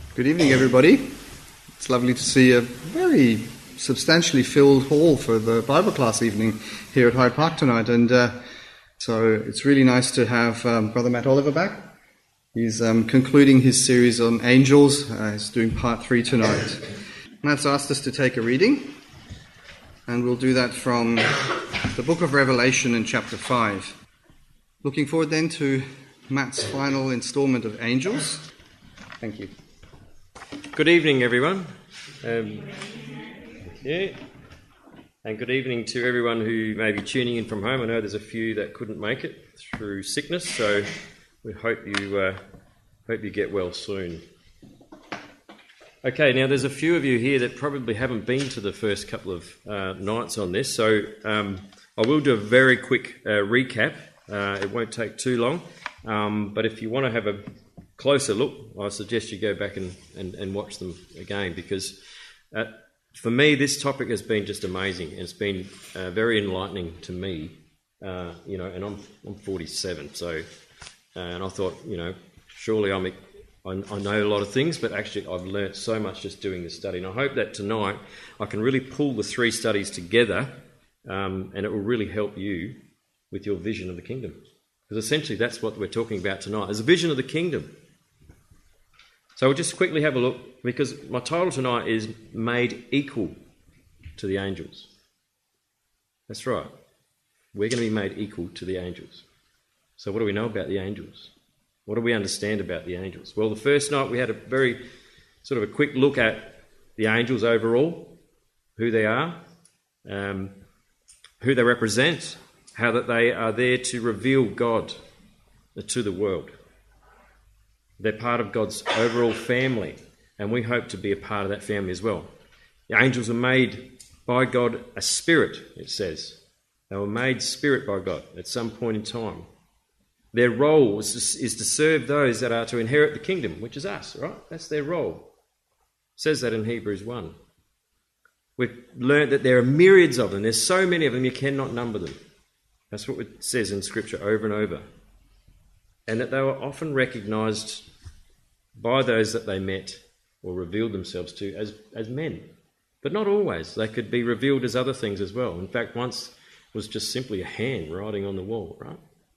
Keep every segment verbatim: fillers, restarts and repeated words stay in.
Good evening, everybody. It's lovely to see a very substantially filled hall for the Bible class evening here at Hyde Park tonight. And uh, so it's really nice to have um, Brother Matt Oliver back. He's um, concluding his series on angels. Uh, he's doing part three tonight. Matt's asked us to take a reading, and we'll do that from the book of Revelation in chapter five. Looking forward then to Matt's final instalment of angels. Thank you. Good evening, everyone. Um, yeah, and good evening to everyone who may be tuning in from home. I know there's a few that couldn't make it through sickness, so we hope you uh, hope you get well soon. Okay, now there's a few of you here that probably haven't been to the first couple of uh, nights on this, so um, I will do a very quick uh, recap. Uh, it won't take too long, um, but if you want to have a closer look, I suggest you go back and, and, and watch them again, because uh, for me this topic has been just amazing, and it's been uh, very enlightening to me. Uh, you know, and I'm I'm forty-seven, so uh, and I thought, you know, surely I'm I, I know a lot of things, but actually I've learnt so much just doing this study, and I hope that tonight I can really pull the three studies together, um, and it will really help you with your vision of the kingdom, because essentially that's what we're talking about tonight. There's a vision of the kingdom. So we'll just quickly have a look, because my title tonight is Made Equal to the Angels. That's right. We're going to be made equal to the angels. So what do we know about the angels? What do we understand about the angels? Well, the first night we had a very sort of a quick look at the angels overall, who they are, um, who they represent, how that they are there to reveal God to the world. They're part of God's overall family, and we hope to be a part of that family as well. The angels are made by God a spirit, it says. They were made spirit by God at some point in time. Their role is to, is to serve those that are to inherit the kingdom, which is us, right? That's their role. It says that in Hebrews one. We've learned that there are myriads of them. There's so many of them you cannot number them. That's what it says in Scripture over and over. And that they were often recognised by those that they met or revealed themselves to as, as men. But not always. They could be revealed as other things as well. In fact, once it was just simply a hand writing on the wall, right?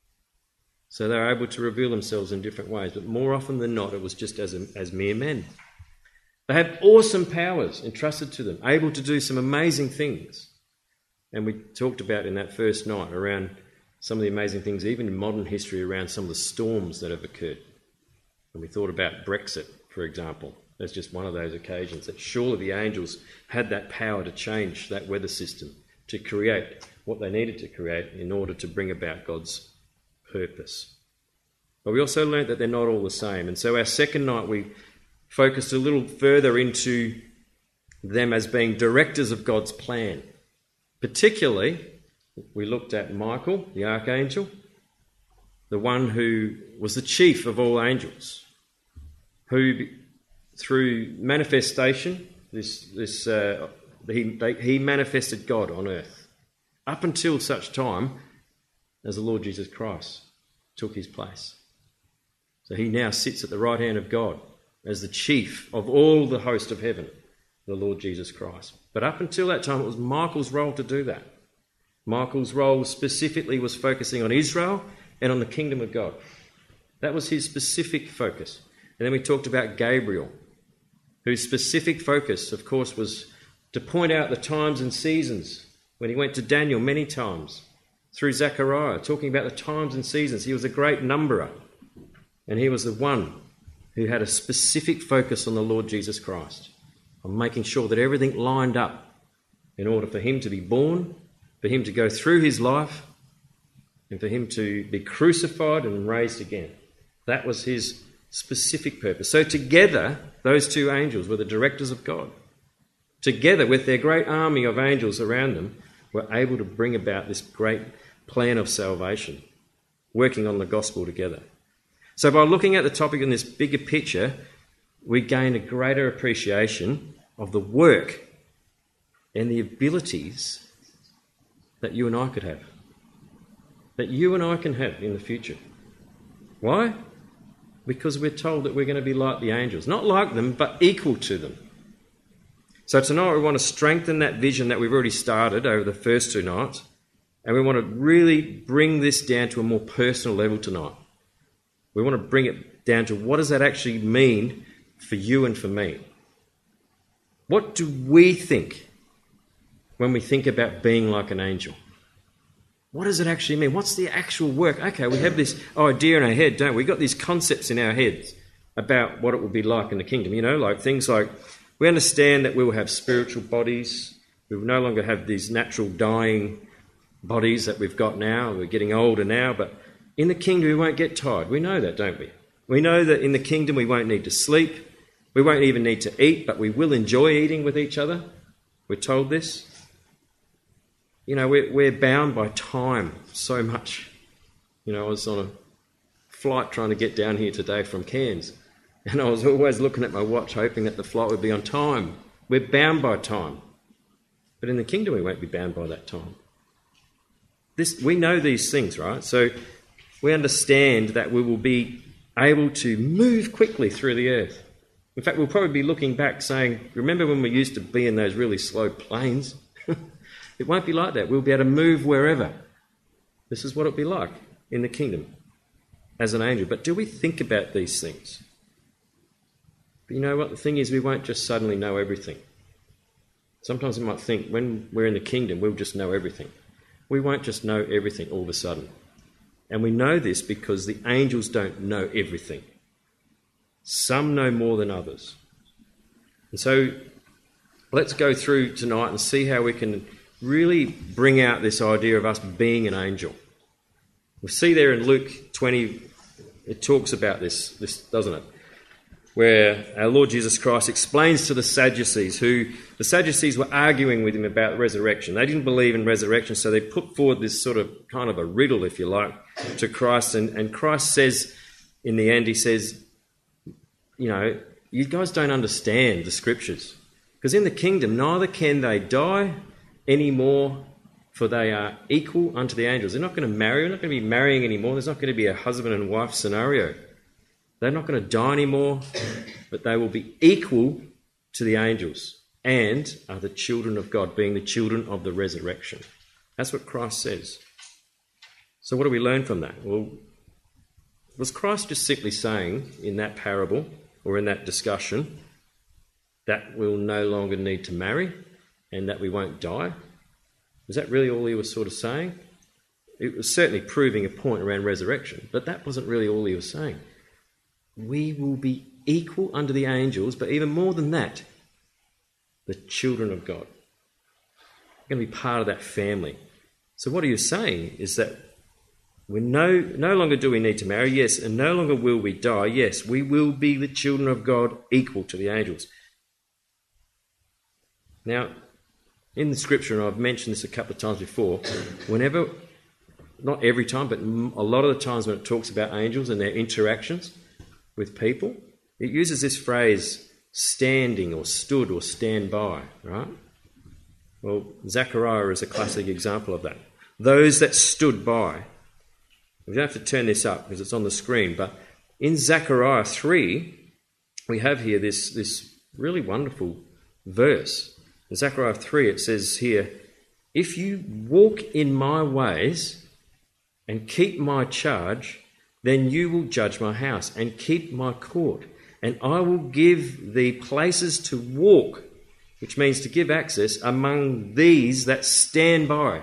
So they were able to reveal themselves in different ways. But more often than not, it was just as, a, as mere men. They have awesome powers entrusted to them, able to do some amazing things. And we talked about in that first night around some of the amazing things, even in modern history, around some of the storms that have occurred. And we thought about Brexit, for example. That's just one of those occasions that surely the angels had that power to change that weather system, to create what they needed to create in order to bring about God's purpose. But we also learnt that they're not all the same. And so our second night we focused a little further into them as being directors of God's plan. Particularly, we looked at Michael, the archangel, the one who was the chief of all angels, who, through manifestation, this this uh, he they, he manifested God on earth, up until such time as the Lord Jesus Christ took his place. So he now sits at the right hand of God as the chief of all the host of heaven, the Lord Jesus Christ. But up until that time, it was Michael's role to do that. Michael's role specifically was focusing on Israel and on the kingdom of God. That was his specific focus. And then we talked about Gabriel, whose specific focus, of course, was to point out the times and seasons. When he went to Daniel many times, through Zechariah, talking about the times and seasons. He was a great numberer, and he was the one who had a specific focus on the Lord Jesus Christ, on making sure that everything lined up in order for him to be born, for him to go through his life, and for him to be crucified and raised again. That was his specific purpose. So together, those two angels were the directors of God. Together, with their great army of angels around them, were able to bring about this great plan of salvation, working on the gospel together. So by looking at the topic in this bigger picture, we gain a greater appreciation of the work and the abilities that you and I could have, that you and I can have in the future. Why? Because we're told that we're going to be like the angels. Not like them, but equal to them. So tonight we want to strengthen that vision that we've already started over the first two nights. And we want to really bring this down to a more personal level tonight. We want to bring it down to what does that actually mean for you and for me? What do we think when we think about being like an angel? What does it actually mean? What's the actual work? Okay, we have this idea in our head, don't we? We've got these concepts in our heads about what it will be like in the kingdom. You know, like things like we understand that we will have spiritual bodies. We will no longer have these natural dying bodies that we've got now. We're getting older now, but in the kingdom we won't get tired. We know that, don't we? We know that in the kingdom we won't need to sleep. We won't even need to eat, but we will enjoy eating with each other. We're told this. You know, we're, we're bound by time so much. You know, I was on a flight trying to get down here today from Cairns, and I was always looking at my watch hoping that the flight would be on time. We're bound by time. But in the kingdom we won't be bound by that time. This, we know these things, right? So we understand that we will be able to move quickly through the earth. In fact, we'll probably be looking back saying, remember when we used to be in those really slow planes? It won't be like that. We'll be able to move wherever. This is what it'll be like in the kingdom as an angel. But do we think about these things? But you know what? The thing is, we won't just suddenly know everything. Sometimes we might think when we're in the kingdom, we'll just know everything. We won't just know everything all of a sudden. And we know this because the angels don't know everything. Some know more than others. And so let's go through tonight and see how we can really bring out this idea of us being an angel. We see there in Luke twenty, it talks about this, this, doesn't it? Where our Lord Jesus Christ explains to the Sadducees, who the Sadducees were arguing with him about resurrection. They didn't believe in resurrection, so they put forward this sort of kind of a riddle, if you like, to Christ. And, and Christ says, in the end, he says, you know, you guys don't understand the scriptures. Because in the kingdom, neither can they die anymore, for they are equal unto the angels. They're not going to marry. They're not going to be marrying anymore. There's not going to be a husband and wife scenario. They're not going to die anymore, but they will be equal to the angels and are the children of God, being the children of the resurrection. That's what Christ says. So what do we learn from that? Well, was Christ just simply saying in that parable or in that discussion that we'll no longer need to marry and that we won't die? Was that really all he was sort of saying? It was certainly proving a point around resurrection, but that wasn't really all he was saying. We will be equal unto the angels, but even more than that, the children of God. We're going to be part of that family. So what he was saying is that we no, no longer do we need to marry, yes, and no longer will we die, yes, we will be the children of God equal to the angels. Now, in the scripture, and I've mentioned this a couple of times before, whenever, not every time, but a lot of the times when it talks about angels and their interactions with people, it uses this phrase, standing or stood or stand by, right? Well, Zechariah is a classic example of that. Those that stood by. We don't have to turn this up because it's on the screen, but in Zechariah three, we have here this, this really wonderful verse. In Zechariah three, it says here, if you walk in my ways and keep my charge, then you will judge my house and keep my court, and I will give thee places to walk, which means to give access among these that stand by.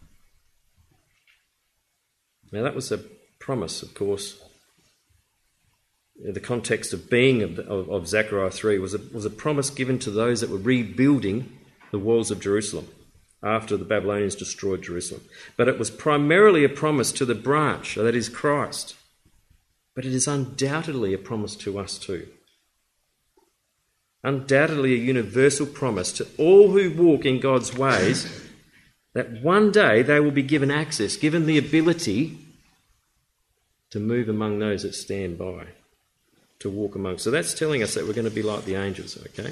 Now that was a promise, of course. The context of being of, of, of Zechariah three was a, was a promise given to those that were rebuilding the walls of Jerusalem after the Babylonians destroyed Jerusalem. But it was primarily a promise to the branch, that is Christ. But it is undoubtedly a promise to us too. Undoubtedly a universal promise to all who walk in God's ways that one day they will be given access, given the ability to move among those that stand by, to walk among. So that's telling us that we're going to be like the angels, okay?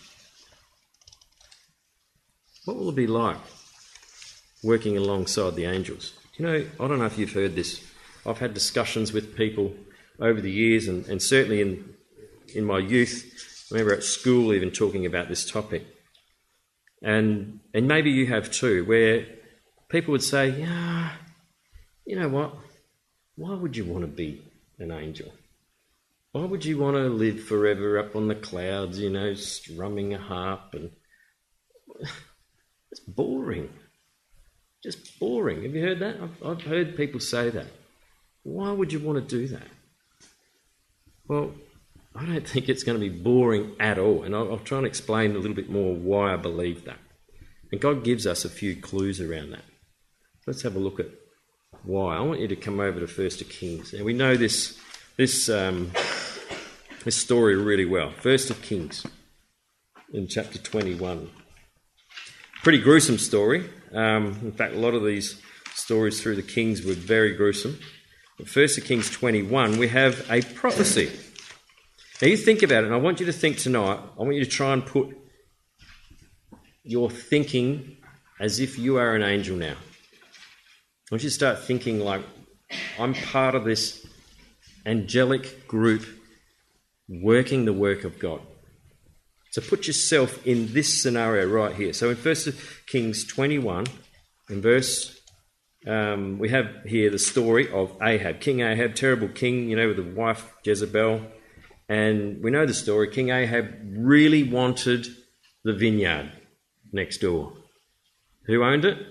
What will it be like working alongside the angels? You know, I don't know if you've heard this. I've had discussions with people over the years, and, and certainly in in my youth, I remember at school even talking about this topic. And and maybe you have too, where people would say, yeah, you know what, why would you want to be an angel? Why would you want to live forever up on the clouds, you know, strumming a harp? And it's boring. Just boring. Have you heard that? I've, I've heard people say that. Why would you want to do that? Well, I don't think it's going to be boring at all. And I'll, I'll try and explain a little bit more why I believe that. And God gives us a few clues around that. Let's have a look at why. I want you to come over to First Kings. And we know this this um, this story really well. First Kings in chapter twenty-one. Pretty gruesome story. Um, in fact, a lot of these stories through the Kings were very gruesome. But First Kings twenty-one, we have a prophecy. Now you think about it, and I want you to think tonight, I want you to try and put your thinking as if you are an angel now. I want you to start thinking like, I'm part of this angelic group working the work of God. So put yourself in this scenario right here. So in First Kings twenty-one, in verse, um, we have here the story of Ahab. King Ahab, terrible king, you know, with the wife Jezebel. And we know the story. King Ahab really wanted the vineyard next door. Who owned it?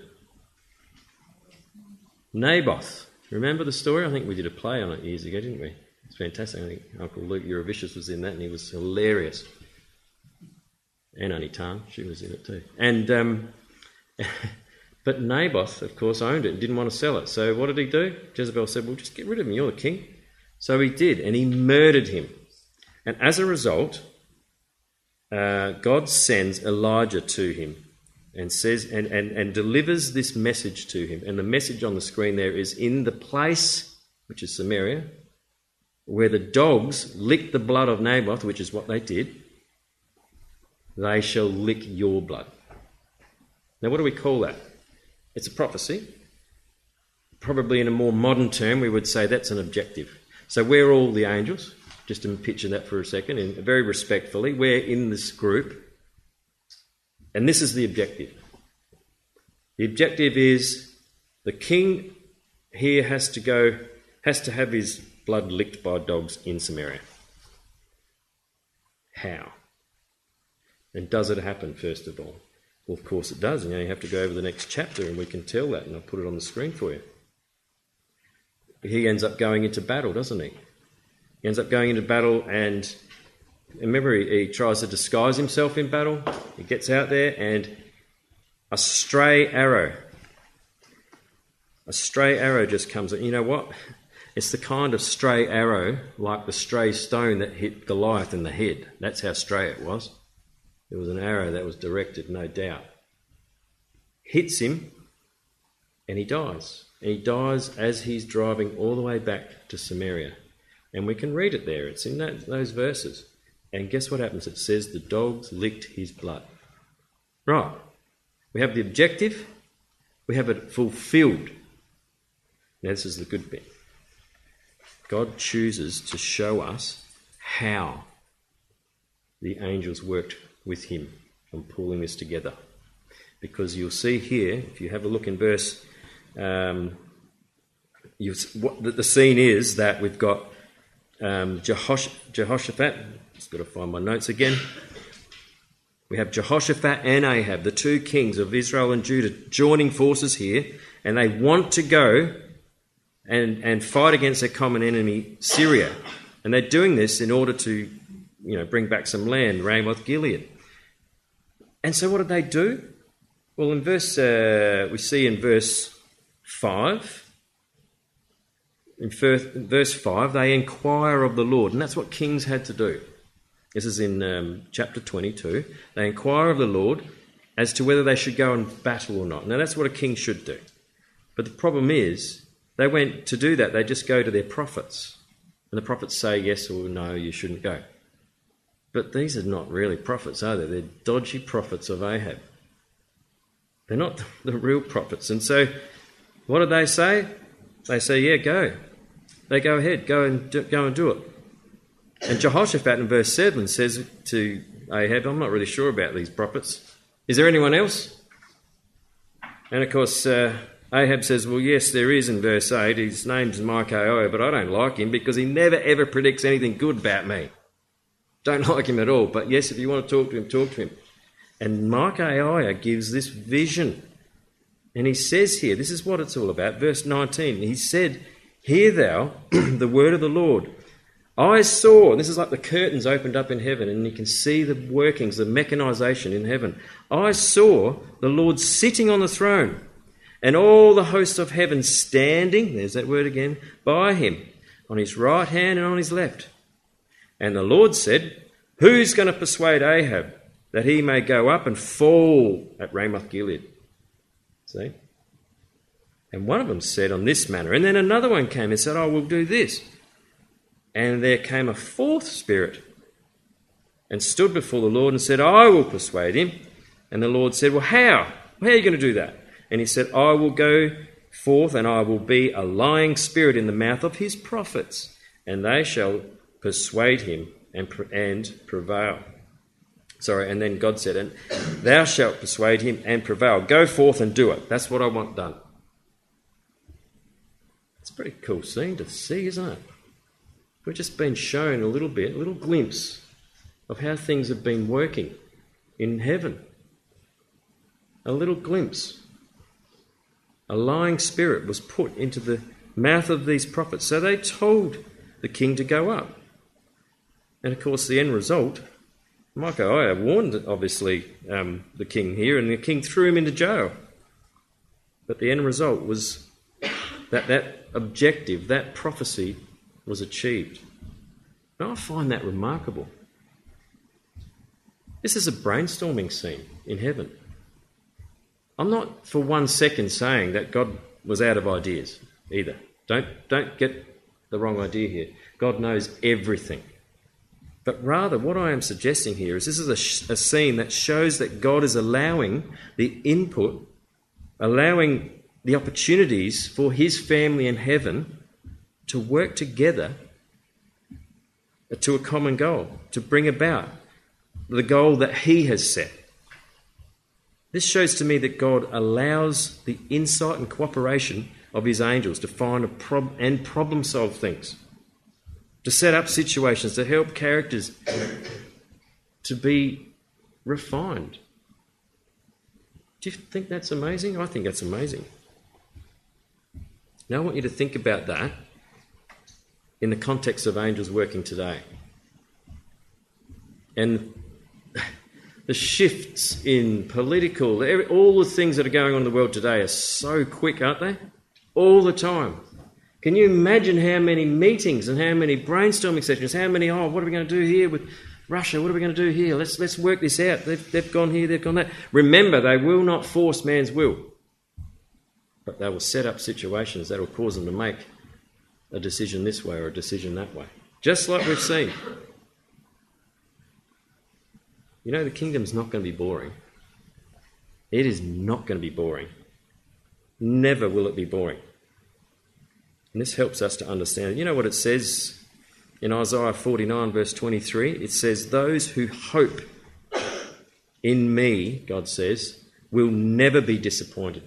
Naboth. Remember the story? I think we did a play on it years ago, didn't we? It's fantastic. I think Uncle Luke Eurovicius was in that, and he was hilarious. And Annie Tan, she was in it too. And um, but Naboth, of course, owned it and didn't want to sell it. So what did he do? Jezebel said, well, just get rid of him. You're the king. So he did, and he murdered him. And as a result, uh, God sends Elijah to him and says and, and, and delivers this message to him. And the message on the screen there is, in the place, which is Samaria, where the dogs licked the blood of Naboth, which is what they did, they shall lick your blood. Now, what do we call that? It's a prophecy. Probably in a more modern term, we would say that's an objective. So we're all the angels. Just to picture that for a second, and very respectfully, we're in this group, and this is the objective. The objective is the king here has to go, has to have his blood licked by dogs in Samaria. How? And does it happen, first of all? Well, of course it does, and you have to go over the next chapter, and we can tell that, and I'll put it on the screen for you. He ends up going into battle, doesn't he? He ends up going into battle, and remember, he, he tries to disguise himself in battle. He gets out there, and a stray arrow, a stray arrow just comes. You know what? It's the kind of stray arrow, like the stray stone that hit Goliath in the head. That's how stray it was. It was an arrow that was directed, no doubt. Hits him, and he dies. And he dies as he's driving all the way back to Samaria. And we can read it there. It's in that, those verses. And guess what happens? It says the dogs licked his blood. Right. We have the objective. We have it fulfilled. Now this is the good bit. God chooses to show us how the angels worked with him on pulling this together. Because you'll see here, if you have a look in verse, um, you, what the, the scene is that we've got Um, Jehosh- Jehoshaphat, just got to find my notes again. We have Jehoshaphat and Ahab, the two kings of Israel and Judah, joining forces here, and they want to go and, and fight against their common enemy, Syria. And they're doing this in order to, you know, bring back some land, Ramoth Gilead. And so what did they do? Well, in verse, uh, we see in verse five, in verse five, they inquire of the Lord, and that's what kings had to do. This is in um, chapter twenty-two. They inquire of the Lord as to whether they should go and battle or not. Now, that's what a king should do. But the problem is, they went to do that, they just go to their prophets. And the prophets say, yes or no, you shouldn't go. But these are not really prophets, are they? They're dodgy prophets of Ahab. They're not the real prophets. And so, what do they say? They say, yeah, go. they go ahead, go and do, go and do it. And Jehoshaphat in verse seven says to Ahab, I'm not really sure about these prophets. Is there anyone else? And of course, uh, Ahab says, well, yes, there is in verse eight. His name's Micaiah, but I don't like him because he never ever predicts anything good about me. Don't like him at all. But yes, if you want to talk to him, talk to him. And Micaiah gives this vision. And he says here, this is what it's all about, verse nineteen. He said, hear thou the word of the Lord. I saw, and this is like the curtains opened up in heaven, and you can see the workings, the mechanisation in heaven. I saw the Lord sitting on the throne, and all the hosts of heaven standing, there's that word again, by him, on his right hand and on his left. And the Lord said, who's going to persuade Ahab that he may go up and fall at Ramoth-Gilead? See? And one of them said on this manner, and then another one came and said, oh, we'll do this. And there came a fourth spirit and stood before the Lord and said, I will persuade him. And the Lord said, well, how? How are you going to do that? And he said, I will go forth and I will be a lying spirit in the mouth of his prophets, and they shall persuade him and, and prevail. Sorry, and then God said, and thou shalt persuade him and prevail. Go forth and do it. That's what I want done. It's a pretty cool scene to see, isn't it? We've just been shown a little bit, a little glimpse of how things have been working in heaven. A little glimpse. A lying spirit was put into the mouth of these prophets. So they told the king to go up. And of course the end result, Micaiah warned obviously um, the king here, and the king threw him into jail. But the end result was that that objective, that prophecy was achieved. And I find that remarkable. This is a brainstorming scene in heaven. I'm not for one second saying that God was out of ideas either. Don't, don't get the wrong idea here. God knows everything. But rather what I am suggesting here is this is a, sh- a scene that shows that God is allowing the input, allowing the opportunities for his family in heaven to work together to a common goal, to bring about the goal that he has set. This shows to me that God allows the insight and cooperation of his angels to find a prob- and problem solve things, to set up situations, to help characters to be refined. Do you think that's amazing? I think that's amazing. Now I want you to think about that in the context of angels working today. And the shifts in political, all the things that are going on in the world today are so quick, aren't they? All the time. Can you imagine how many meetings and how many brainstorming sessions, how many, oh, what are we going to do here with Russia? What are we going to do here? Let's let's work this out. They've, they've gone here, they've gone there. Remember, they will not force man's will. But they will set up situations that will cause them to make a decision this way or a decision that way. Just like we've seen. You know, the kingdom's not going to be boring. It is not going to be boring. Never will it be boring. And this helps us to understand. You know what it says in Isaiah forty-nine, verse twenty-three? It says, those who hope in me, God says, will never be disappointed.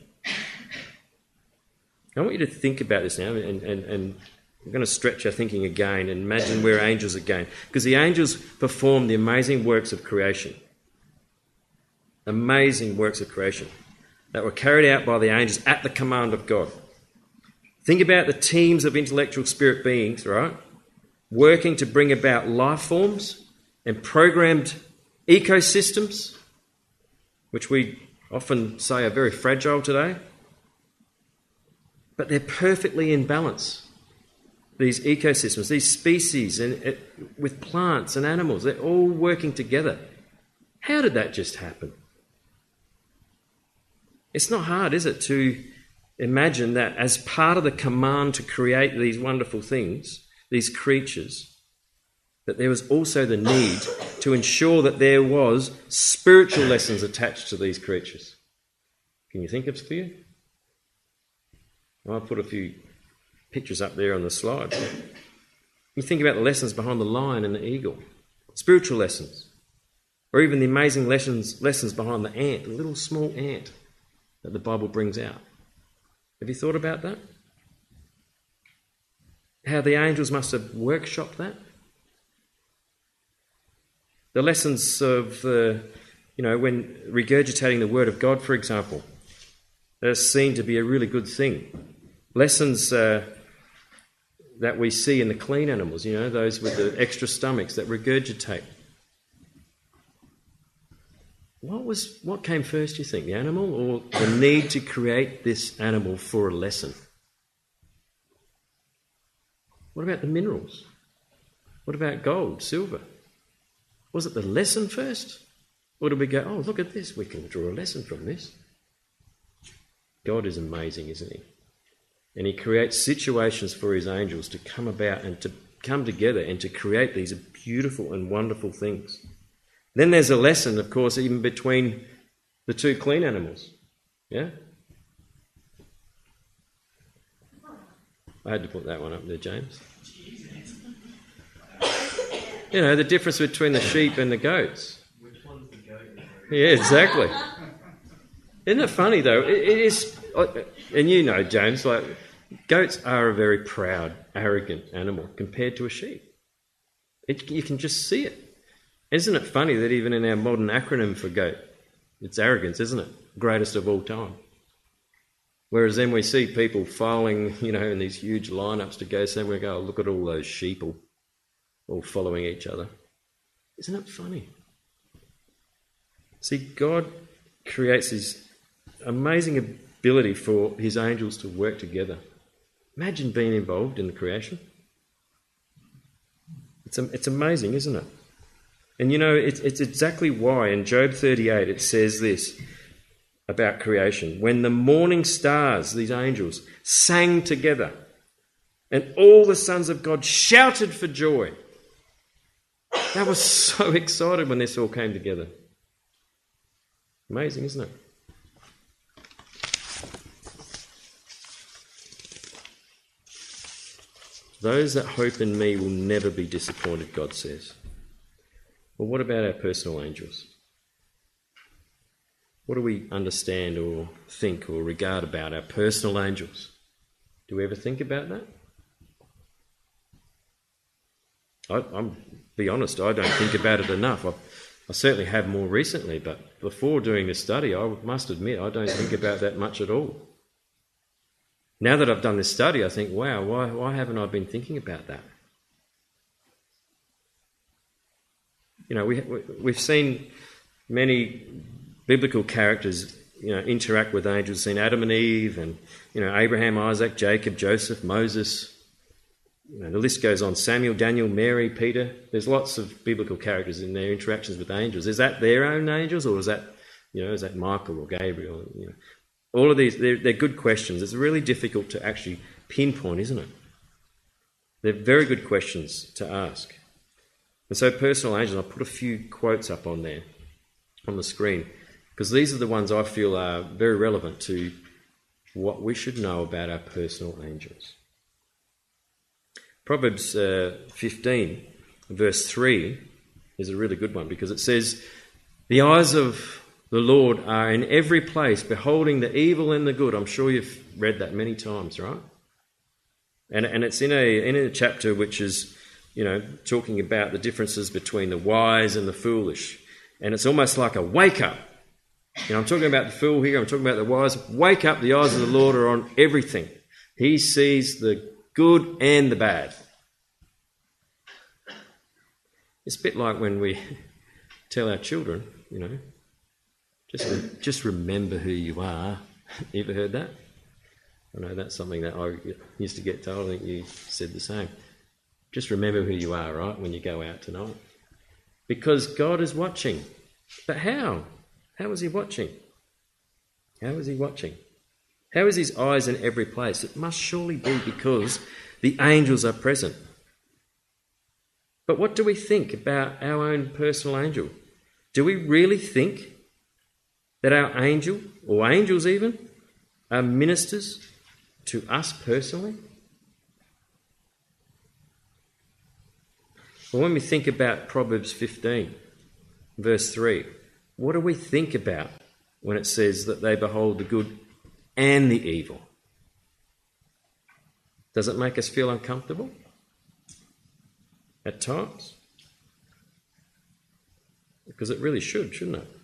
I want you to think about this now, and, and, and I'm going to stretch our thinking again and imagine we're angels again. Because the angels perform the amazing works of creation. Amazing works of creation that were carried out by the angels at the command of God. Think about the teams of intellectual spirit beings, right? Working to bring about life forms and programmed ecosystems, which we often say are very fragile today. But they're perfectly in balance. These ecosystems, these species, and it, with plants and animals, they're all working together. How did that just happen? It's not hard, is it, to imagine that as part of the command to create these wonderful things, these creatures, that there was also the need to ensure that there was spiritual lessons attached to these creatures. Can you think of a few? I'll put a few pictures up there on the slide. You think about the lessons behind the lion and the eagle, spiritual lessons, or even the amazing lessons, lessons behind the ant, the little small ant that the Bible brings out. Have you thought about that? How the angels must have workshopped that? The lessons of, uh, you know, when regurgitating the Word of God, for example, are seen to be a really good thing. Lessons uh, that we see in the clean animals, you know, those with the extra stomachs that regurgitate. What was what came first, do you think, the animal or the need to create this animal for a lesson? What about the minerals? What about gold, silver? Was it the lesson first? Or did we go, oh, look at this, we can draw a lesson from this? God is amazing, isn't he? And he creates situations for his angels to come about and to come together and to create these beautiful and wonderful things. Then there's a lesson, of course, even between the two clean animals. Yeah? I had to put that one up there, James. You know, the difference between the sheep and the goats. Which one's the goat? Yeah, exactly. Isn't it funny, though? It, it is, and you know, James, like, goats are a very proud, arrogant animal compared to a sheep. It, you can just see it. Isn't it funny that even in our modern acronym for goat, it's arrogance, isn't it? Greatest of all time. Whereas then we see people filing, you know, in these huge lineups to go somewhere, go, oh, look at all those sheeple all following each other. Isn't it funny? See, God creates this amazing ability for his angels to work together. Imagine being involved in the creation. It's, it's amazing, isn't it? And you know, it's, it's exactly why in Job thirty-eight it says this about creation. When the morning stars, these angels, sang together, and all the sons of God shouted for joy. They were so excited when this all came together. Amazing, isn't it? Those that hope in me will never be disappointed, God says. Well, what about our personal angels? What do we understand or think or regard about our personal angels? Do we ever think about that? I, I'm be honest, I don't think about it enough. I, I certainly have more recently, but before doing this study, I must admit I don't think about that much at all. Now that I've done this study, I think, wow, why, why haven't I been thinking about that? You know, we, we, we've seen many biblical characters, you know, interact with angels. Seen Adam and Eve, and you know, Abraham, Isaac, Jacob, Joseph, Moses. You know, the list goes on. Samuel, Daniel, Mary, Peter. There's lots of biblical characters in their interactions with angels. Is that their own angels, or is that, you know, is that Michael or Gabriel? You know, all of these, they're, they're good questions. It's really difficult to actually pinpoint, isn't it? They're very good questions to ask. And so, personal angels. I put a few quotes up on there, on the screen, because these are the ones I feel are very relevant to what we should know about our personal angels. Proverbs uh, fifteen, verse three, is a really good one, because it says, the eyes of the Lord are in every place, beholding the evil and the good. I'm sure you've read that many times, right? And, and it's in a, in a chapter which is, you know, talking about the differences between the wise and the foolish. And it's almost like a wake up. You know, I'm talking about the fool here, I'm talking about the wise. Wake up, the eyes of the Lord are on everything. He sees the good and the bad. It's a bit like when we tell our children, you know, just, just remember who you are. You ever heard that? I know that's something that I used to get told. I think you said the same. Just remember who you are, right, when you go out tonight. Because God is watching. But how? How is he watching? How is he watching? How is his eyes in every place? It must surely be because the angels are present. But what do we think about our own personal angel? Do we really think that our angel, or angels even, are ministers to us personally? Well, when we think about Proverbs fifteen, verse three, what do we think about when it says that they behold the good and the evil? Does it make us feel uncomfortable at times? Because it really should, shouldn't it?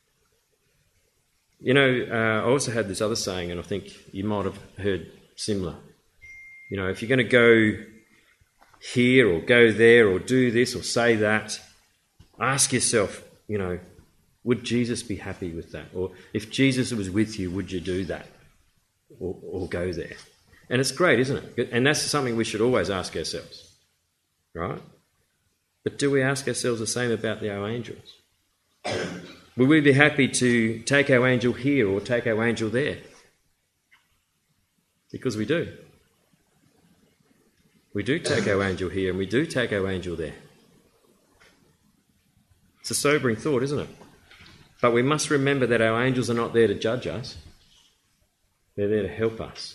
You know, uh, I also had this other saying, and I think you might have heard similar. You know, if you're going to go here or go there or do this or say that, ask yourself, you know, would Jesus be happy with that? Or if Jesus was with you, would you do that or, or go there? And it's great, isn't it? And that's something we should always ask ourselves, right? But do we ask ourselves the same about our angels? Will we be happy to take our angel here or take our angel there? Because we do. We do take our angel here and we do take our angel there. It's a sobering thought, isn't it? But we must remember that our angels are not there to judge us. They're there to help us.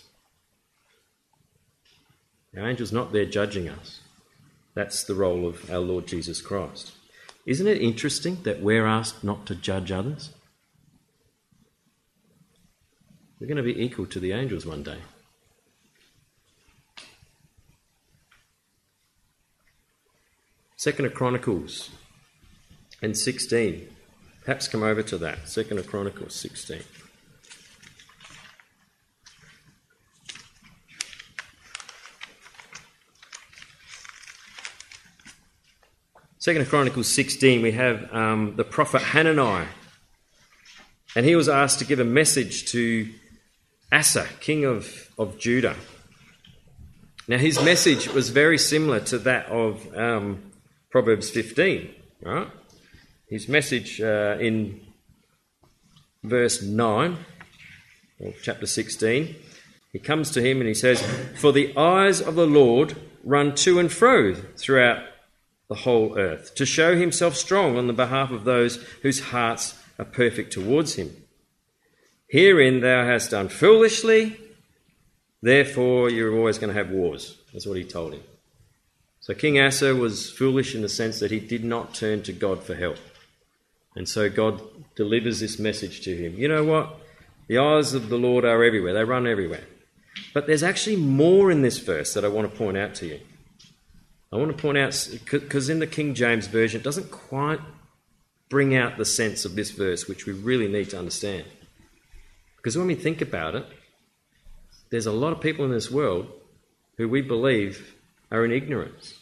Our angel's not there judging us. That's the role of our Lord Jesus Christ. Isn't it interesting that we're asked not to judge others? We're going to be equal to the angels one day. Second of Chronicles and sixteen. Perhaps come over to that. Second of Chronicles sixteen. Second of Chronicles sixteen, we have um, the prophet Hanani, and he was asked to give a message to Asa, king of, of Judah. Now, his message was very similar to that of um, Proverbs fifteen, right? His message uh, in verse nine, or chapter sixteen, he comes to him and he says, "For the eyes of the Lord run to and fro throughout the whole earth, to show himself strong on the behalf of those whose hearts are perfect towards him. Herein thou hast done foolishly, therefore you're always going to have wars." That's what he told him. So King Asa was foolish in the sense that he did not turn to God for help. And so God delivers this message to him. You know what? The eyes of the Lord are everywhere. They run everywhere. But there's actually more in this verse that I want to point out to you. I want to point out, because in the King James Version, it doesn't quite bring out the sense of this verse, which we really need to understand. Because when we think about it, there's a lot of people in this world who we believe are in ignorance,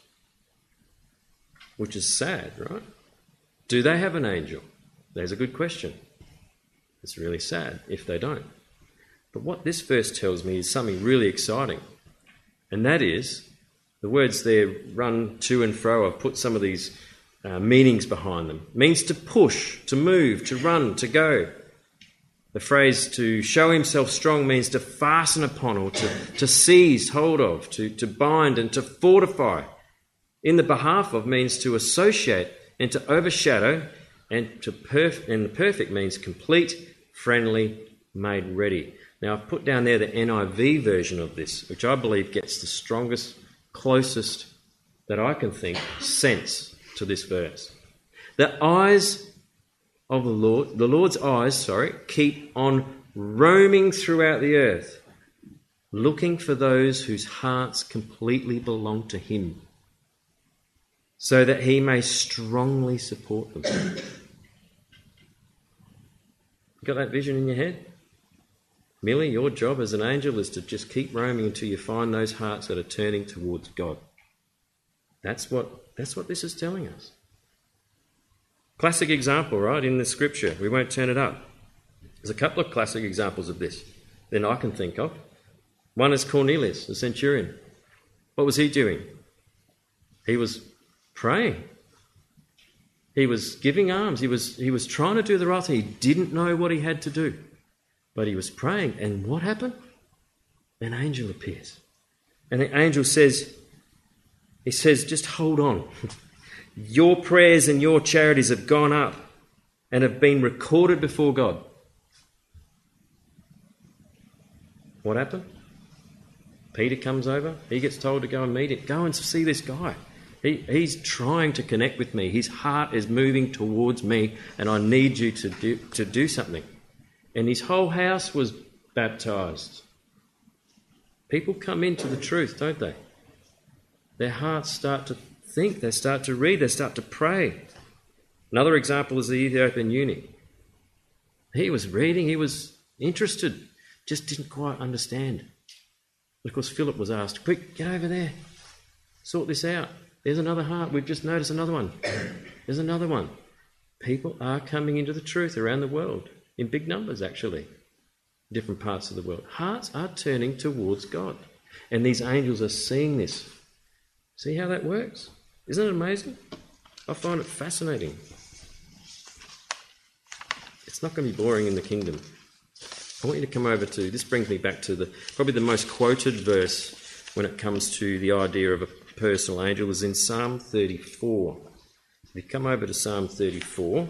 which is sad, right? Do they have an angel? There's a good question. It's really sad if they don't. But what this verse tells me is something really exciting, and that is, the words there, run to and fro, I've put some of these uh, meanings behind them. It means to push, to move, to run, to go. The phrase to show himself strong means to fasten upon or to, to seize hold of, to, to bind and to fortify. In the behalf of means to associate and to overshadow, and to perf- and the perfect means complete, friendly, made ready. Now I've put down there the N I V version of this, which I believe gets the strongest, closest that I can think sense to this verse. The eyes of the Lord, the Lord's eyes, sorry, keep on roaming throughout the earth, looking for those whose hearts completely belong to him, so that he may strongly support them. Got that vision in your head? Millie, your job as an angel is to just keep roaming until you find those hearts that are turning towards God. That's what, that's what this is telling us. Classic example, right, in the scripture. We won't turn it up. There's a couple of classic examples of this that I can think of. One is Cornelius, the centurion. What was he doing? He was praying. He was giving alms. He was, he was trying to do the right thing. He didn't know what he had to do. But he was praying, and what happened? An angel appears. And the angel says, he says, just hold on. Your prayers and your charities have gone up and have been recorded before God. What happened? Peter comes over. He gets told to go and meet him. Go and see this guy. He, he's trying to connect with me. His heart is moving towards me, and I need you to do, to do something. And his whole house was baptised. People come into the truth, don't they? Their hearts start to think, they start to read, they start to pray. Another example is the Ethiopian eunuch. He was reading, he was interested, just didn't quite understand. Of course, Philip was asked, quick, get over there, sort this out. There's another heart, we've just noticed another one. There's another one. People are coming into the truth around the world, in big numbers actually, different parts of the world. Hearts are turning towards God, and these angels are seeing this. See how that works? Isn't it amazing? I find it fascinating. It's not going to be boring in the kingdom. I want you to come over to, this brings me back to the probably the most quoted verse when it comes to the idea of a personal angel is in Psalm thirty-four. If you come over to Psalm thirty-four,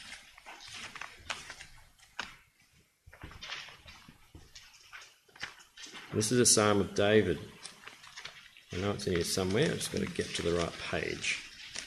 this is a Psalm of David. I know it's in here somewhere, I've just got to get to the right page.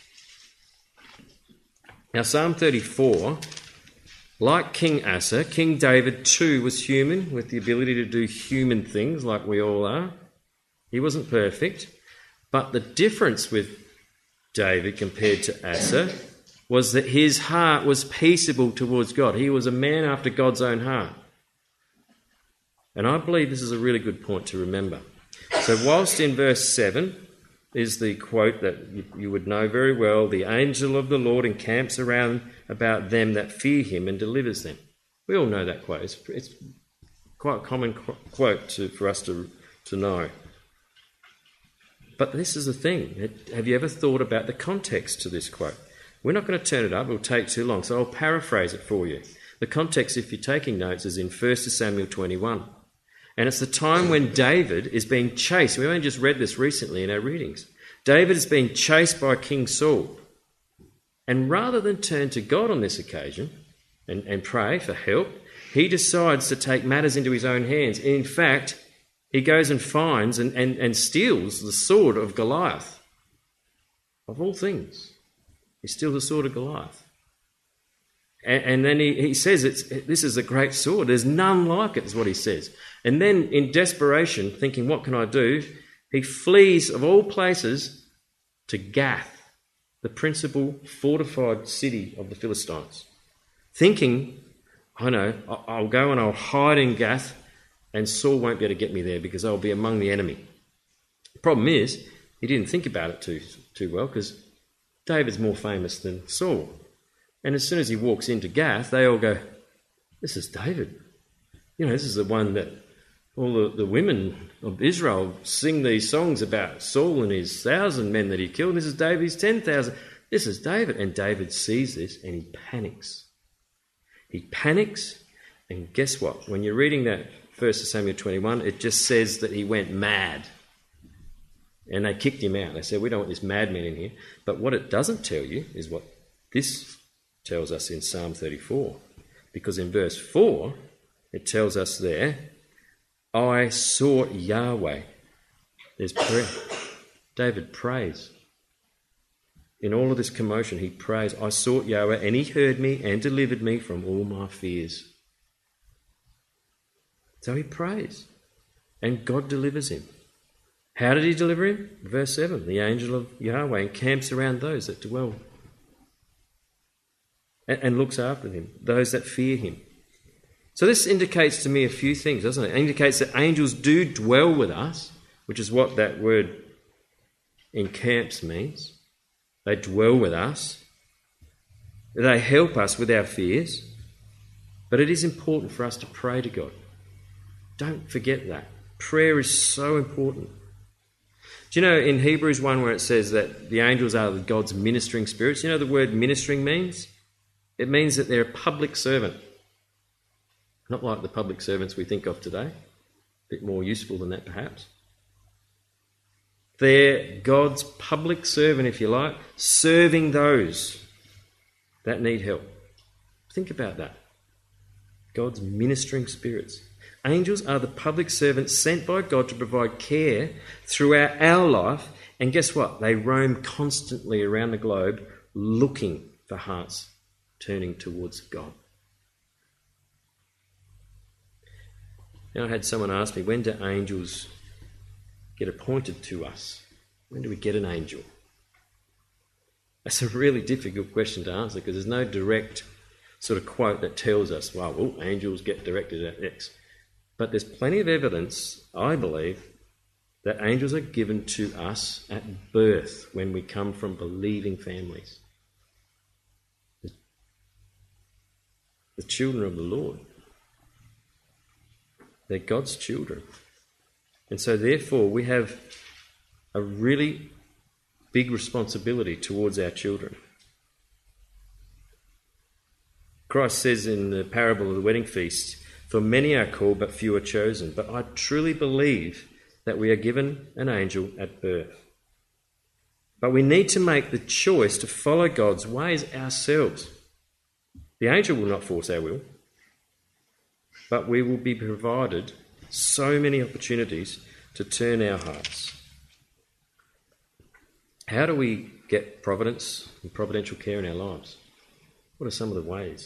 Now, Psalm thirty-four, like King Asa, King David too was human with the ability to do human things like we all are. He wasn't perfect, but the difference with David compared to Asa was that his heart was peaceable towards God. He was a man after God's own heart. And I believe this is a really good point to remember. So whilst in verse seven is the quote that you would know very well, the angel of the Lord encamps around about them that fear him and delivers them. We all know that quote. It's, it's quite a common qu- quote to, for us to, to know. But this is the thing. Have you ever thought about the context to this quote? We're not going to turn it up. It'll take too long. So I'll paraphrase it for you. The context, if you're taking notes, is in First Samuel twenty-one. And it's the time when David is being chased. We only just read this recently in our readings. David is being chased by King Saul. And rather than turn to God on this occasion and, and pray for help, he decides to take matters into his own hands. In fact, he goes and finds and, and, and steals the sword of Goliath. Of all things, he steals the sword of Goliath. And, and then he, he says, it's, this is a great sword. There's none like it, is what he says. And then in desperation, thinking, what can I do? He flees, of all places, to Gath, the principal fortified city of the Philistines, thinking, I know, I'll go and I'll hide in Gath and Saul won't be able to get me there because I'll be among the enemy. The problem is, he didn't think about it too, too well because David's more famous than Saul. And as soon as he walks into Gath, they all go, this is David. You know, this is the one that all the, the women of Israel sing these songs about Saul and his thousand men that he killed. This is David, his ten thousand. This is David. And David sees this and he panics. He panics, and guess what? When you're reading that First Samuel twenty-one, it just says that he went mad. And they kicked him out. They said, we don't want this madman in here. But what it doesn't tell you is what this tells us in Psalm thirty-four. Because in verse four, it tells us there, I sought Yahweh. There's prayer. David prays. In all of this commotion, he prays, I sought Yahweh, and he heard me and delivered me from all my fears. So he prays, and God delivers him. How did he deliver him? Verse seven, the angel of Yahweh encamps around those that dwell and, and looks after him, those that fear him. So this indicates to me a few things, doesn't it? It indicates that angels do dwell with us, which is what that word encamps means. They dwell with us. They help us with our fears. But it is important for us to pray to God. Don't forget that. Prayer is so important. Do you know in Hebrews one where it says that the angels are God's ministering spirits? You know the word ministering means? It means that they're a public servant. Not like the public servants we think of today. A bit more useful than that, perhaps. They're God's public servant, if you like, serving those that need help. Think about that. God's ministering spirits. Angels are the public servants sent by God to provide care throughout our life And guess what? They roam constantly around the globe looking for hearts turning towards God. Now, I had someone ask me, when do angels get appointed to us? When do we get an angel? That's a really difficult question to answer because there's no direct sort of quote that tells us, well, well, angels get directed at X. But there's plenty of evidence, I believe, that angels are given to us at birth when we come from believing families. The, the children of the Lord. They're God's children. And so therefore we have a really big responsibility towards our children. Christ says in the parable of the wedding feast, "For many are called, but few are chosen." But I truly believe that we are given an angel at birth. But we need to make the choice to follow God's ways ourselves. The angel will not force our will, but we will be provided so many opportunities to turn our hearts. How do we get providence and providential care in our lives? What are some of the ways?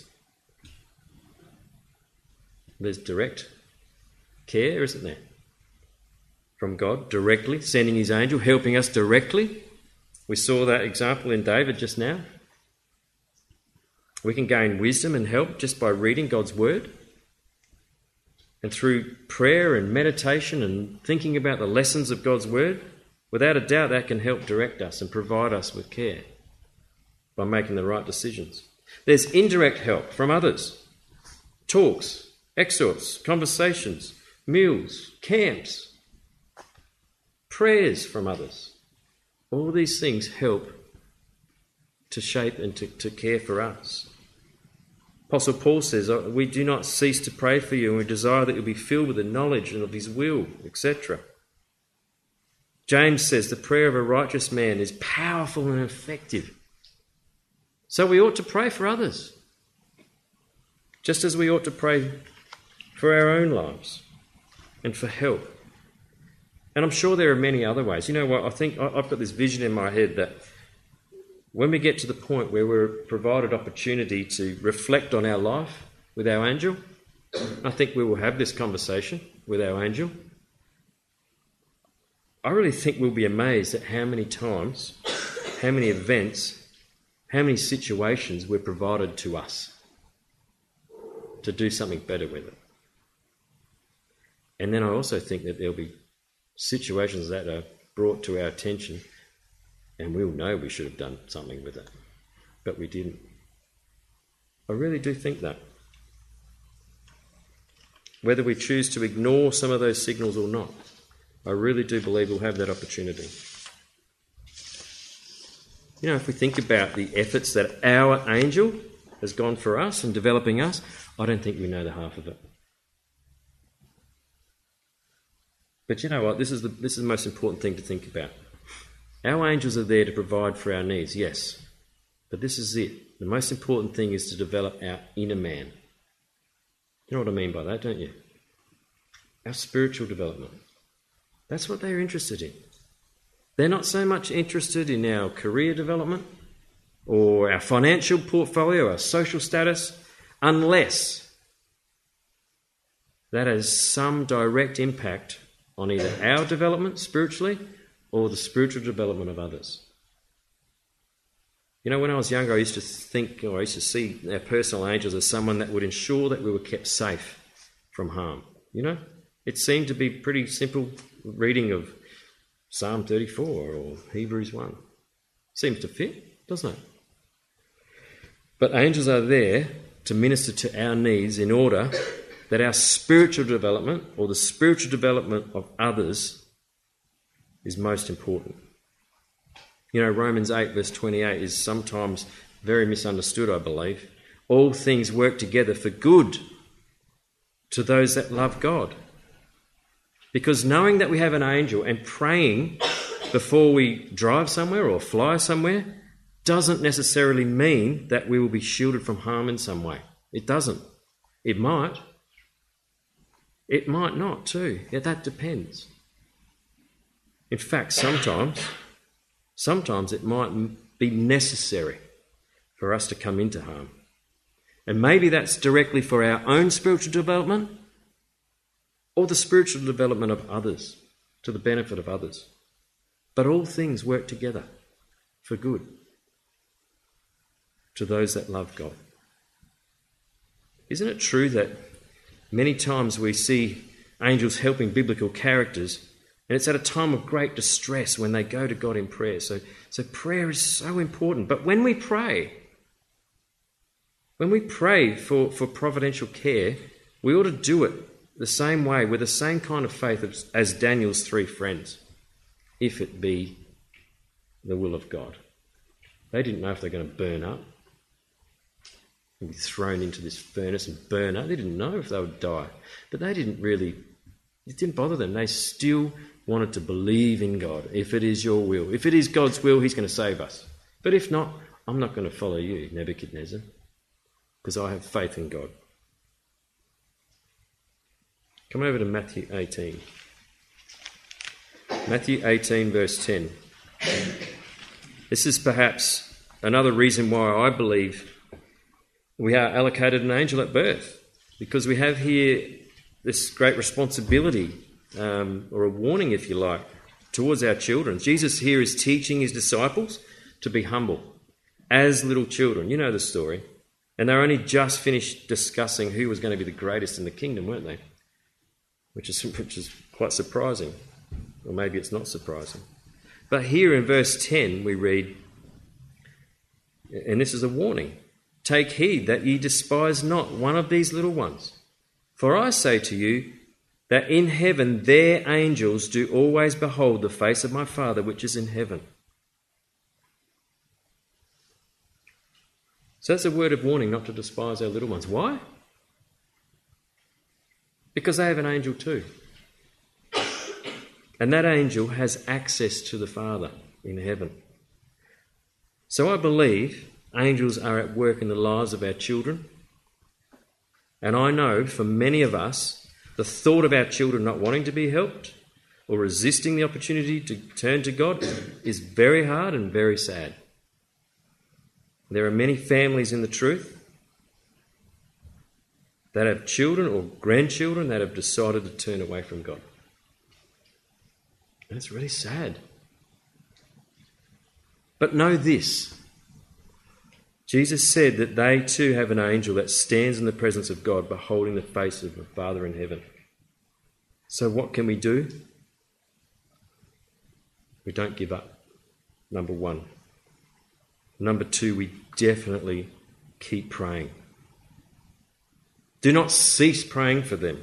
There's direct care, isn't there? From God, directly, sending his angel, helping us directly. We saw that example in David just now. We can gain wisdom and help just by reading God's word. And through prayer and meditation and thinking about the lessons of God's word, without a doubt that can help direct us and provide us with care by making the right decisions. There's indirect help from others. Talks, exhorts, conversations, meals, camps, prayers from others. All these things help to shape and to, to care for us. Apostle Paul says, "We do not cease to pray for you, and we desire that you'll be filled with the knowledge and of his will," et cetera. James says, "The prayer of a righteous man is powerful and effective." So we ought to pray for others, just as we ought to pray for our own lives and for help. And I'm sure there are many other ways. You know what? I think I've got this vision in my head that when we get to the point where we're provided opportunity to reflect on our life with our angel, I think we will have this conversation with our angel. I really think we'll be amazed at how many times, how many events, how many situations were provided to us to do something better with it. And then I also think that there'll be situations that are brought to our attention and we'll know we should have done something with it, but we didn't. I really do think that. Whether we choose to ignore some of those signals or not, I really do believe we'll have that opportunity. You know, if we think about the efforts that our angel has gone for us in developing us, I don't think we know the half of it. But you know what? This is the this is the most important thing to think about. Our angels are there to provide for our needs, yes. But this is it. The most important thing is to develop our inner man. You know what I mean by that, don't you? Our spiritual development. That's what they're interested in. They're not so much interested in our career development or our financial portfolio, our social status, unless that has some direct impact on either our development spiritually or the spiritual development of others. You know, when I was younger, I used to think, or I used to see our personal angels as someone that would ensure that we were kept safe from harm. You know, it seemed to be pretty simple reading of Psalm thirty-four or Hebrews one. Seems to fit, doesn't it? But angels are there to minister to our needs in order that our spiritual development or the spiritual development of others is most important. You know, Romans eight verse twenty-eight is sometimes very misunderstood, I believe. All things work together for good to those that love God. Because knowing that we have an angel and praying before we drive somewhere or fly somewhere doesn't necessarily mean that we will be shielded from harm in some way. It doesn't. It might. It might not too. Yeah, that depends. In fact, sometimes sometimes it might be necessary for us to come into harm. And maybe that's directly for our own spiritual development or the spiritual development of others, to the benefit of others. But all things work together for good to those that love God. Isn't it true that many times we see angels helping biblical characters, and it's at a time of great distress when they go to God in prayer. So, so prayer is so important. But when we pray, when we pray for, for providential care, we ought to do it the same way, with the same kind of faith as, as Daniel's three friends, if it be the will of God. They didn't know if they're going to burn up and be thrown into this furnace and burn up. They didn't know if they would die. But they didn't really, it didn't bother them. They still wanted to believe in God. If it is your will, if it is God's will, he's going to save us. But if not, I'm not going to follow you, Nebuchadnezzar, because I have faith in God. Come over to Matthew eighteen. Matthew eighteen, verse ten. This is perhaps another reason why I believe we are allocated an angel at birth, because we have here this great responsibility, um, or a warning, if you like, towards our children. Jesus here is teaching his disciples to be humble as little children. You know the story. And they're only just finished discussing who was going to be the greatest in the kingdom, weren't they? Which is, which is quite surprising. Or maybe it's not surprising. But here in verse ten we read, and this is a warning, "Take heed that ye despise not one of these little ones. For I say to you that in heaven their angels do always behold the face of my Father which is in heaven." So that's a word of warning not to despise our little ones. Why? Because they have an angel too. And that angel has access to the Father in heaven. So I believe angels are at work in the lives of our children. And I know for many of us, the thought of our children not wanting to be helped or resisting the opportunity to turn to God is very hard and very sad. There are many families in the truth that have children or grandchildren that have decided to turn away from God. And it's really sad. But know this. Jesus said that they too have an angel that stands in the presence of God, beholding the face of the Father in heaven. So what can we do? We don't give up, number one. Number two, we definitely keep praying. Do not cease praying for them.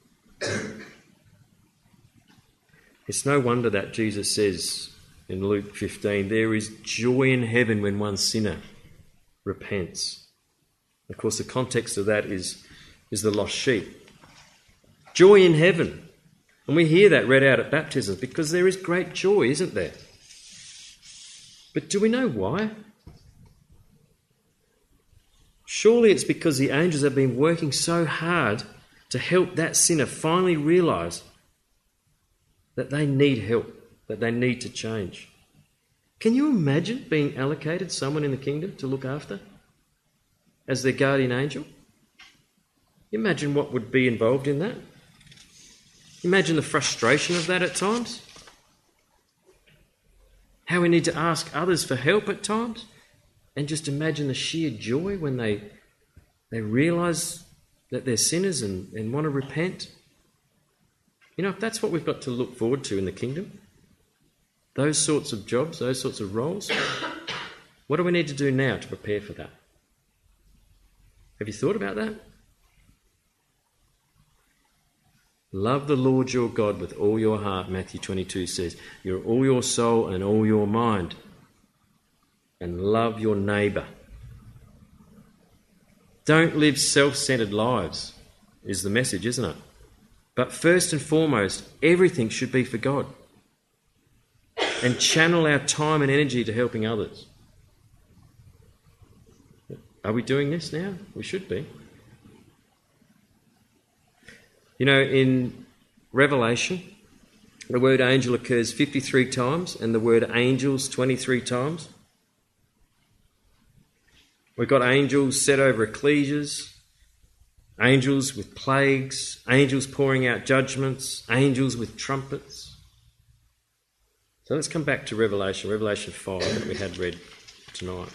It's no wonder that Jesus says in Luke fifteen, there is joy in heaven when one sinner repents. Of course, the context of that is, is the lost sheep. Joy in heaven. And we hear that read out at baptism because there is great joy, isn't there? But do we know why? Surely it's because the angels have been working so hard to help that sinner finally realise that they need help, that they need to change. Can you imagine being allocated someone in the kingdom to look after as their guardian angel? Imagine what would be involved in that. Imagine the frustration of that at times. How we need to ask others for help at times. And just imagine the sheer joy when they they realise that they're sinners and, and want to repent. You know, if that's what we've got to look forward to in the kingdom, those sorts of jobs, those sorts of roles, what do we need to do now to prepare for that? Have you thought about that? Love the Lord your God with all your heart, Matthew twenty-two says. You're all your soul and all your mind. And love your neighbour. Don't live self-centred lives, is the message, isn't it? But first and foremost, everything should be for God. And channel our time and energy to helping others. Are we doing this now? We should be. You know, in Revelation, The word angel occurs fifty-three times and the word angels twenty-three times. We've got angels set over ecclesias, angels with plagues, angels pouring out judgments, angels with trumpets. So let's come back to Revelation, Revelation five that we had read tonight.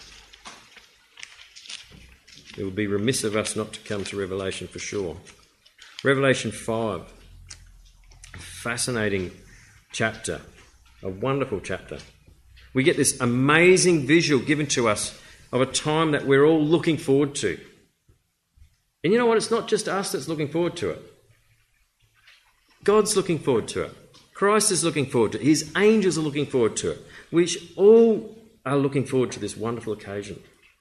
It would be remiss of us not to come to Revelation for sure. Revelation five, a fascinating chapter, a wonderful chapter. We get this amazing visual given to us of a time that we're all looking forward to. And you know what? It's not just us that's looking forward to it. God's looking forward to it. Christ is looking forward to it. His angels are looking forward to it. We all are looking forward to this wonderful occasion.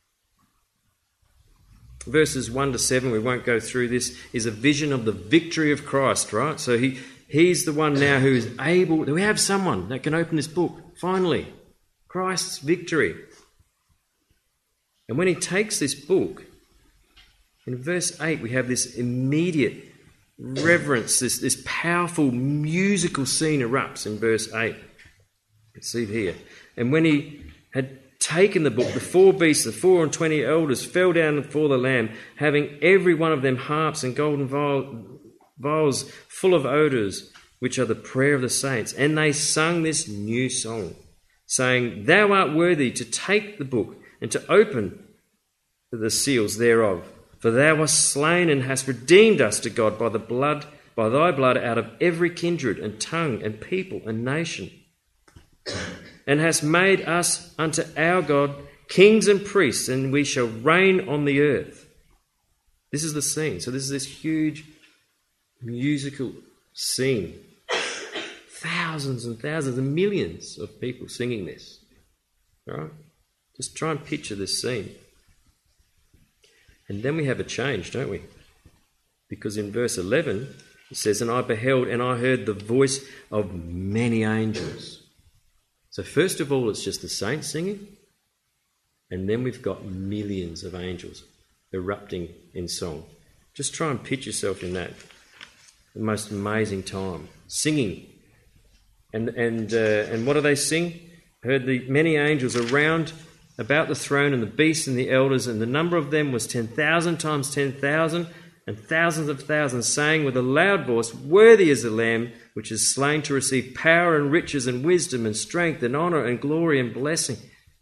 Verses one to seven, we won't go through this, is a vision of the victory of Christ, right? So he, he's the one now who is able, we have someone that can open this book, finally. Christ's victory. And when he takes this book, in verse eight, we have this immediate reverence, this, this powerful musical scene erupts in verse eight. You can see here. And when he had taken the book, the four beasts, the four and twenty elders fell down before the Lamb, having every one of them harps and golden vials full of odours, which are the prayer of the saints. And they sung this new song, saying, Thou art worthy to take the book and to open the seals thereof. For thou wast slain and hast redeemed us to God by the blood, by thy blood out of every kindred and tongue and people and nation, and hast made us unto our God kings and priests, and we shall reign on the earth. This is the scene. So this is this huge musical scene. Thousands and thousands and millions of people singing this. All right? Just try and picture this scene. And then we have a change, don't we? Because in verse eleven, it says, And I beheld and I heard the voice of many angels. So first of all, it's just the saints singing. And then we've got millions of angels erupting in song. Just try and picture yourself in that. The most amazing time. Singing. And and uh, and what do they sing? Heard the many angels around about the throne and the beasts and the elders, and the number of them was ten thousand times ten thousand, and thousands of thousands, saying with a loud voice, Worthy is the Lamb which is slain to receive power and riches and wisdom and strength and honour and glory and blessing.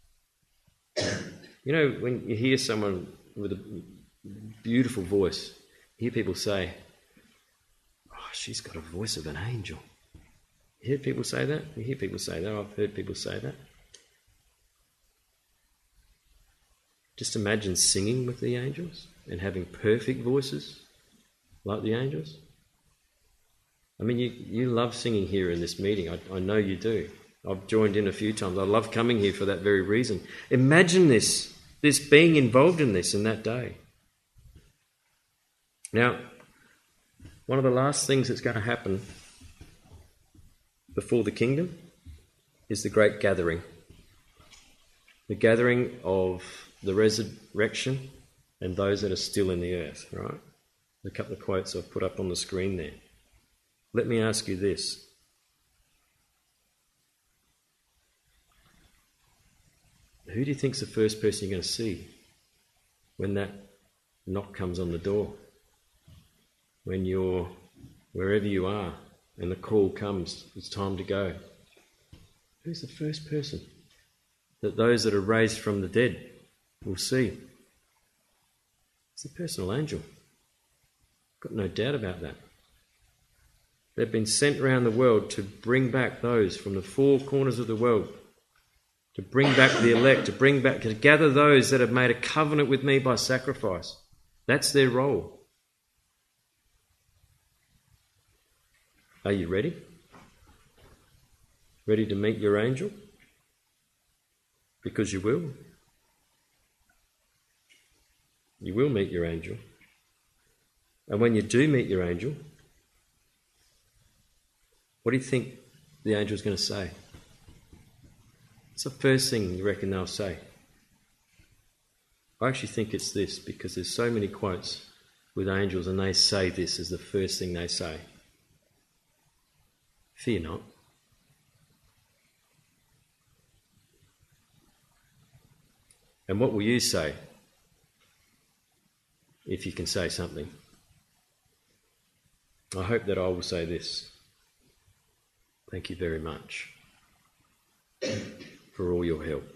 You know, when you hear someone with a beautiful voice, you hear people say, Oh, she's got a voice of an angel. You hear people say that? You hear people say that? I've heard people say that. Just imagine singing with the angels and having perfect voices like the angels. I mean, you, you love singing here in this meeting. I, I know you do. I've joined in a few times. I love coming here for that very reason. Imagine this, this being involved in this in that day. Now, one of the last things that's going to happen before the kingdom is the great gathering. The gathering of the resurrection and those that are still in the earth, right? A couple of quotes I've put up on the screen there. Let me ask you this. Who do you think's the first person you're going to see when that knock comes on the door? When you're wherever you are and the call comes, it's time to go. Who's the first person that those that are raised from the dead will see? It's the personal angel. Got no doubt about that. They've been sent around the world to bring back those from the four corners of the world, to bring back the elect, to bring back, to gather those that have made a covenant with me by sacrifice. That's their role. Are you ready? Ready to meet your angel? Because you will. You will meet your angel. And when you do meet your angel, what do you think the angel's going to say? What's the first thing you reckon they'll say? I actually think it's this, because there's so many quotes with angels and they say this as the first thing they say. Fear not. And what will you say if you can say something? I hope that I will say this. Thank you very much for all your help.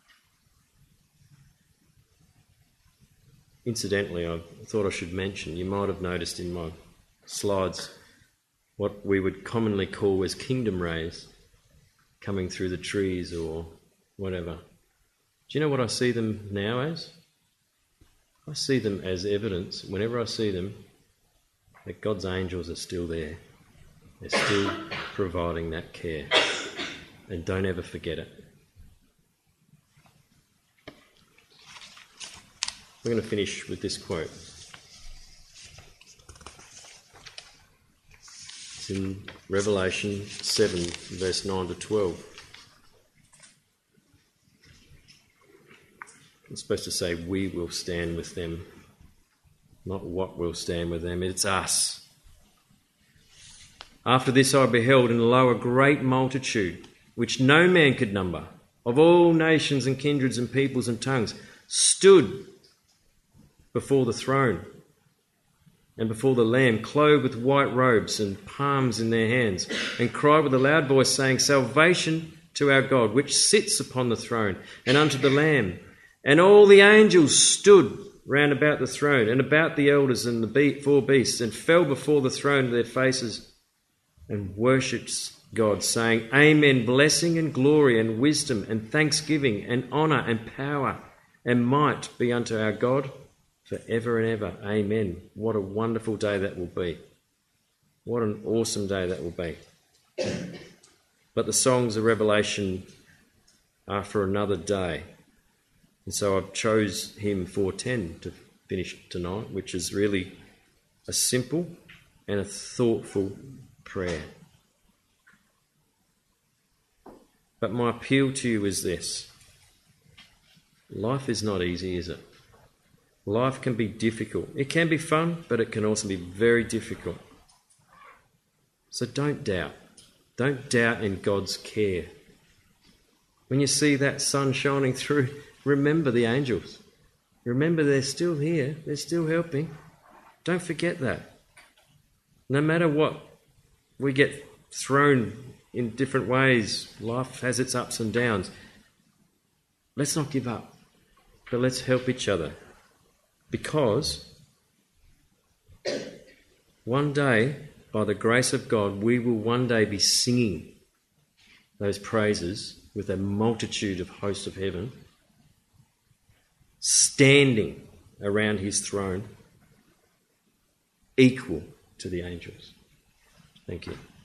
Incidentally, I thought I should mention, you might have noticed in my slides what we would commonly call as kingdom rays coming through the trees or whatever. Do you know what I see them now as? I see them as evidence, whenever I see them, that God's angels are still there. They're still providing that care. And don't ever forget it. We're going to finish with this quote. It's in Revelation seven, verse nine to twelve. It's supposed to say, we will stand with them, not what will stand with them. It's us. After this I beheld, and lo, a great multitude, which no man could number, of all nations and kindreds and peoples and tongues, stood before the throne and before the Lamb, clothed with white robes and palms in their hands, and cried with a loud voice, saying, Salvation to our God, which sits upon the throne, and unto the Lamb. And all the angels stood round about the throne, and about the elders and the four beasts, and fell before the throne of their faces, and worshipped God, saying, Amen, blessing and glory and wisdom and thanksgiving and honour and power and might be unto our God for ever and ever. Amen. What a wonderful day that will be. What an awesome day that will be. But the songs of Revelation are for another day. And so I've chose hymn four ten to finish tonight, which is really a simple and a thoughtful prayer. But my appeal to you is this. Life is not easy, is it? Life can be difficult. It can be fun, but it can also be very difficult. So don't doubt. Don't doubt in God's care. When you see that sun shining through, remember the angels. Remember they're still here. They're still helping. Don't forget that. No matter what we get thrown in different ways, life has its ups and downs. Let's not give up, but let's help each other. Because one day, by the grace of God, we will one day be singing those praises with a multitude of hosts of heaven, standing around his throne, equal to the angels. Thank you.